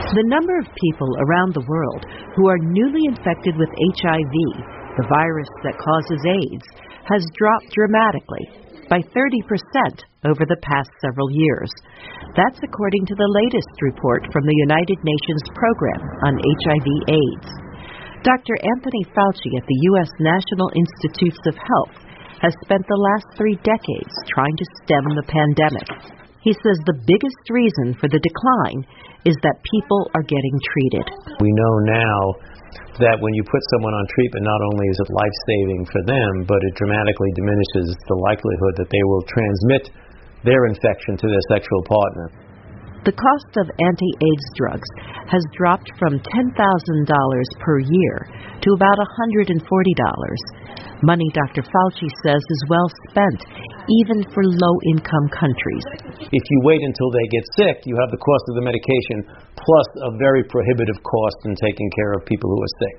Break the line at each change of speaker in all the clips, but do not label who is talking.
The number of people around the world who are newly infected with HIV, the virus that causes AIDS, has dropped dramatically by 30% over the past several years. That's according to the latest report from the United Nations Program on HIV/AIDS. Dr. Anthony Fauci at the U.S. National Institutes of Health has spent the last 3 decades trying to stem the pandemic. He says the biggest reason for the decline is that people are getting treated.
We know now that when you put someone on treatment, not only is it life-saving for them, but it dramatically diminishes the likelihood that they will transmit their infection to their sexual partner.
The cost of anti-AIDS drugs has dropped from $10,000 per year to about $140. Money, Dr. Fauci says, is well spent, even for low-income countries.
If you wait until they get sick, you have the cost of the medication plus a very prohibitive cost in taking care of people who are sick.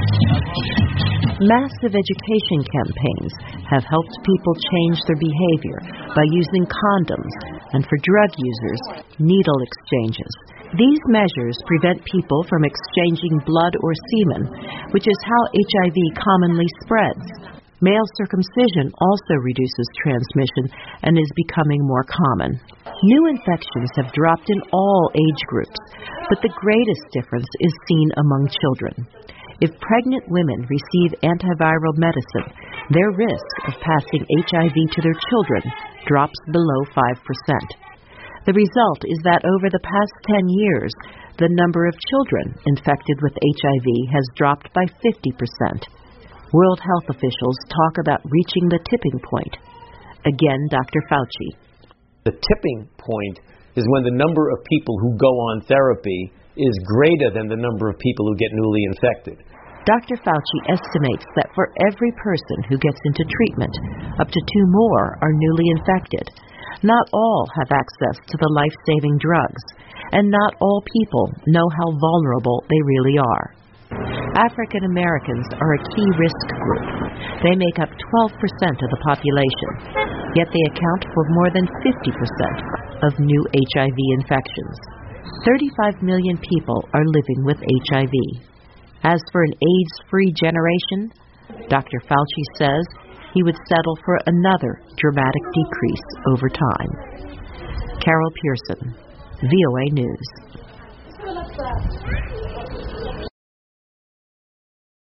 Massive education campaigns have helped people change their behavior by using condoms, and for drug users, needle exchanges. These measures prevent people from exchanging blood or semen, which is how HIV commonly spreads. Male circumcision also reduces transmission and is becoming more common. New infections have dropped in all age groups, but the greatest difference is seen among children. If pregnant women receive antiviral medicine, their risk of passing HIV to their children drops below 5%. The result is that over the past 10 years, the number of children infected with HIV has dropped by 50%. World health officials talk about reaching the tipping point. Again, Dr. Fauci.
The tipping point is when the number of people who go on therapy is greater than the number of people who get newly infected.
Dr. Fauci estimates that for every person who gets into treatment, up to 2 more are newly infected. Not all have access to the life-saving drugs, and not all people know how vulnerable they really are. African Americans are a key risk group. They make up 12% of the population, yet they account for more than 50% of new HIV infections. 35 million people are living with HIV. As for an AIDS-free generation, Dr. Fauci says he would settle for another dramatic decrease over time. Carol Pearson, VOA News.